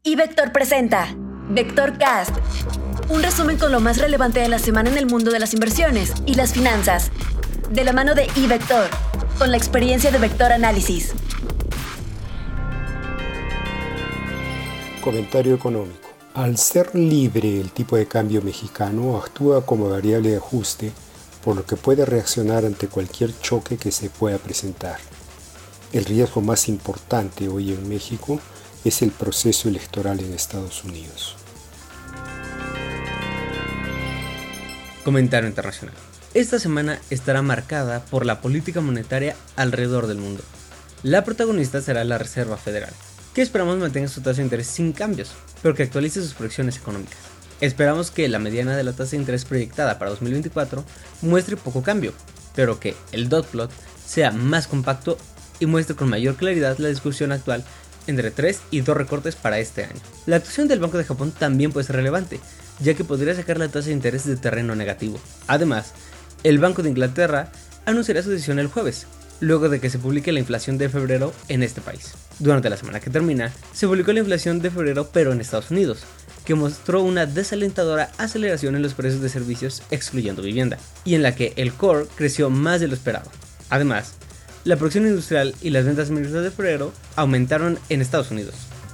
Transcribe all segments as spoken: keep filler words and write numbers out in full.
iVector presenta VectorCast, un resumen con lo más relevante de la semana en el mundo de las inversiones y las finanzas, de la mano de iVector, con la experiencia de Vector Análisis. Comentario económico. Al ser libre, el tipo de cambio mexicano actúa como variable de ajuste, por lo que puede reaccionar ante cualquier choque que se pueda presentar. El riesgo más importante hoy en México es el proceso electoral en Estados Unidos. Comentario internacional. Esta semana estará marcada por la política monetaria alrededor del mundo. La protagonista será la Reserva Federal, que esperamos mantenga su tasa de interés sin cambios, pero que actualice sus proyecciones económicas. Esperamos que la mediana de la tasa de interés proyectada para dos mil veinticuatro muestre poco cambio, pero que el dot plot sea más compacto y muestre con mayor claridad la discusión actual entre tres y dos recortes para este año. La actuación del Banco de Japón también puede ser relevante, ya que podría sacar la tasa de interés de terreno negativo. Además, el Banco de Inglaterra anunciará su decisión el jueves, luego de que se publique la inflación de febrero en este país. Durante la semana que termina, se publicó la inflación de febrero pero en Estados Unidos, que mostró una desalentadora aceleración en los precios de servicios excluyendo vivienda, y en la que el core creció más de lo esperado. Además, la producción industrial y las ventas minoristas de febrero aumentaron en Estados Unidos.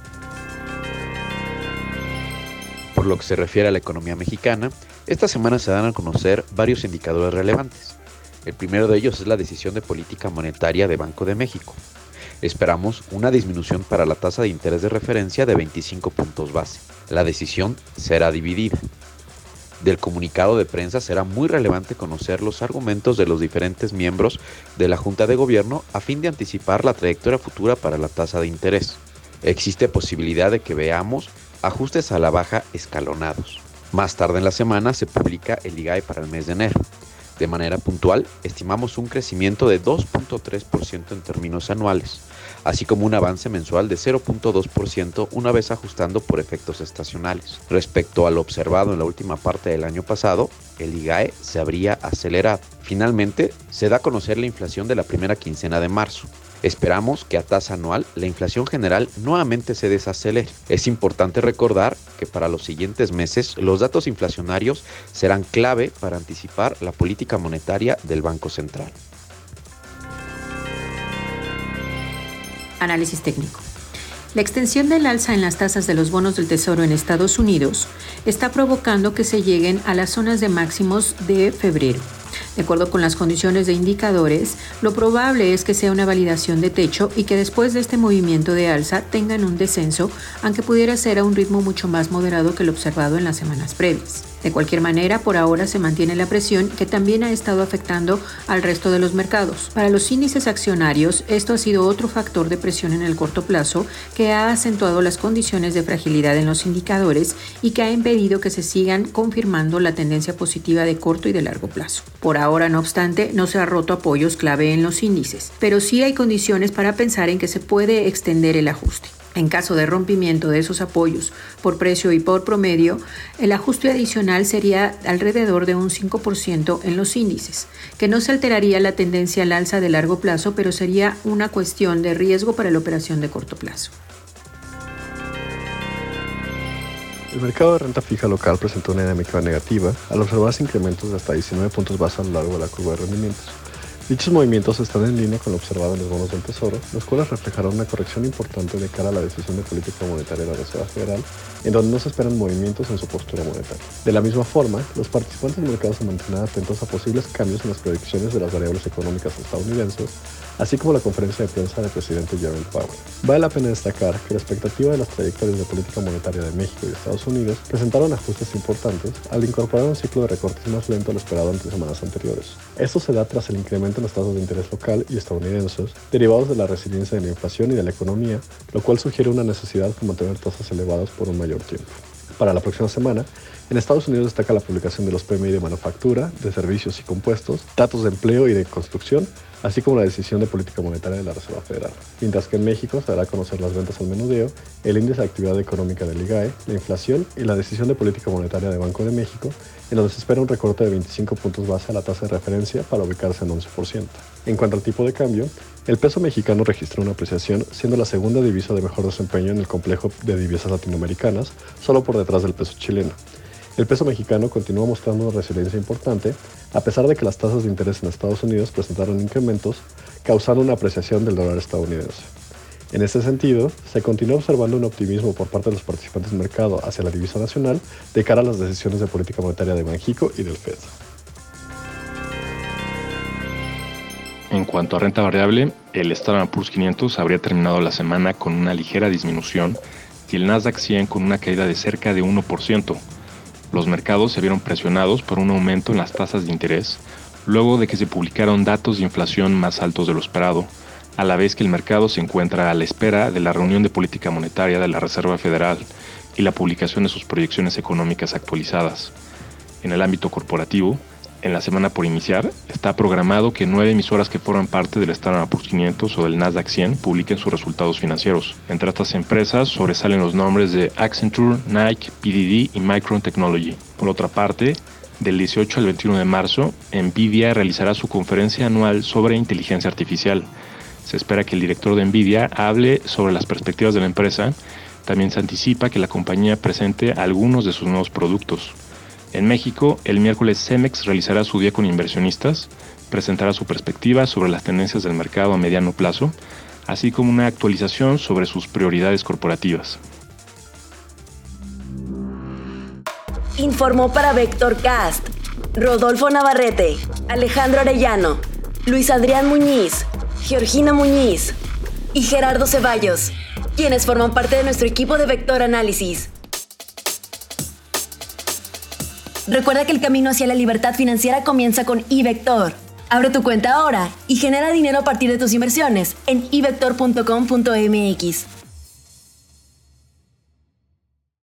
Por lo que se refiere a la economía mexicana, esta semana se dan a conocer varios indicadores relevantes. El primero de ellos es la decisión de política monetaria de Banco de México. Esperamos una disminución para la tasa de interés de referencia de veinticinco puntos base. La decisión será dividida. Del comunicado de prensa será muy relevante conocer los argumentos de los diferentes miembros de la Junta de Gobierno a fin de anticipar la trayectoria futura para la tasa de interés. Existe posibilidad de que veamos ajustes a la baja escalonados. Más tarde en la semana se publica el I G A E para el mes de enero. De manera puntual, estimamos un crecimiento de dos punto tres por ciento en términos anuales, así como un avance mensual de cero punto dos por ciento una vez ajustando por efectos estacionales. Respecto a lo observado en la última parte del año pasado, el I G A E se habría acelerado. Finalmente, se da a conocer la inflación de la primera quincena de marzo. Esperamos que a tasa anual la inflación general nuevamente se desacelere. Es importante recordar que para los siguientes meses los datos inflacionarios serán clave para anticipar la política monetaria del Banco Central. Análisis técnico. La extensión del alza en las tasas de los bonos del Tesoro en Estados Unidos está provocando que se lleguen a las zonas de máximos de febrero. De acuerdo con las condiciones de indicadores, lo probable es que sea una validación de techo y que después de este movimiento de alza tengan un descenso, aunque pudiera ser a un ritmo mucho más moderado que el observado en las semanas previas. De cualquier manera, por ahora se mantiene la presión que también ha estado afectando al resto de los mercados. Para los índices accionarios, esto ha sido otro factor de presión en el corto plazo que ha acentuado las condiciones de fragilidad en los indicadores y que ha impedido que se sigan confirmando la tendencia positiva de corto y de largo plazo. Por ahora, no obstante, no se ha roto apoyos clave en los índices, pero sí hay condiciones para pensar en que se puede extender el ajuste. En caso de rompimiento de esos apoyos por precio y por promedio, el ajuste adicional sería alrededor de un cinco por ciento en los índices, que no se alteraría la tendencia al alza de largo plazo, pero sería una cuestión de riesgo para la operación de corto plazo. El mercado de renta fija local presentó una dinámica negativa al observarse incrementos de hasta diecinueve puntos base a lo largo de la curva de rendimientos. Dichos movimientos están en línea con lo observado en los bonos del Tesoro, los cuales reflejaron una corrección importante de cara a la decisión de política monetaria de la Reserva Federal, en donde no se esperan movimientos en su postura monetaria. De la misma forma, los participantes del mercado se mantendrán atentos a posibles cambios en las predicciones de las variables económicas estadounidenses, así como la conferencia de prensa del presidente Jerome Powell. Vale la pena destacar que la expectativa de las trayectorias de política monetaria de México y Estados Unidos presentaron ajustes importantes al incorporar un ciclo de recortes más lento a lo esperado entre semanas anteriores. Esto se da tras el incremento en las tasas de interés local y estadounidenses, derivados de la resiliencia de la inflación y de la economía, lo cual sugiere una necesidad de mantener tasas elevadas por un mayor tiempo. Para la próxima semana, en Estados Unidos destaca la publicación de los P M I de manufactura, de servicios y compuestos, datos de empleo y de construcción, así como la decisión de política monetaria de la Reserva Federal. Mientras que en México se dará a conocer las ventas al menudeo, el índice de actividad económica del I G A E, la inflación y la decisión de política monetaria de Banco de México, en donde se espera un recorte de veinticinco puntos base a la tasa de referencia para ubicarse en once por ciento. En cuanto al tipo de cambio, el peso mexicano registró una apreciación, siendo la segunda divisa de mejor desempeño en el complejo de divisas latinoamericanas, solo por detrás del peso chileno. El peso mexicano continúa mostrando una resiliencia importante, a pesar de que las tasas de interés en Estados Unidos presentaron incrementos, causando una apreciación del dólar estadounidense. En este sentido, se continúa observando un optimismo por parte de los participantes del mercado hacia la divisa nacional de cara a las decisiones de política monetaria de Banxico y del Fed. En cuanto a renta variable, el Standard and Poor's quinientos habría terminado la semana con una ligera disminución y el Nasdaq cien con una caída de cerca de uno por ciento. Los mercados se vieron presionados por un aumento en las tasas de interés, luego de que se publicaron datos de inflación más altos de lo esperado, a la vez que el mercado se encuentra a la espera de la reunión de política monetaria de la Reserva Federal y la publicación de sus proyecciones económicas actualizadas. En el ámbito corporativo, en la semana por iniciar, está programado que nueve emisoras que forman parte del Standard and Poor's quinientos o del Nasdaq cien publiquen sus resultados financieros. Entre estas empresas sobresalen los nombres de Accenture, Nike, P D D y Micron Technology. Por otra parte, del dieciocho al veintiuno de marzo, Nvidia realizará su conferencia anual sobre inteligencia artificial. Se espera que el director de Nvidia hable sobre las perspectivas de la empresa. También se anticipa que la compañía presente algunos de sus nuevos productos. En México, el miércoles Cemex realizará su día con inversionistas, presentará su perspectiva sobre las tendencias del mercado a mediano plazo, así como una actualización sobre sus prioridades corporativas. Informó para VectorCast Rodolfo Navarrete, Alejandro Arellano, Luis Adrián Muñiz, Georgina Muñiz y Gerardo Ceballos, quienes forman parte de nuestro equipo de Vector Análisis. Recuerda que el camino hacia la libertad financiera comienza con iVector. Abre tu cuenta ahora y genera dinero a partir de tus inversiones en i vector punto com punto m x.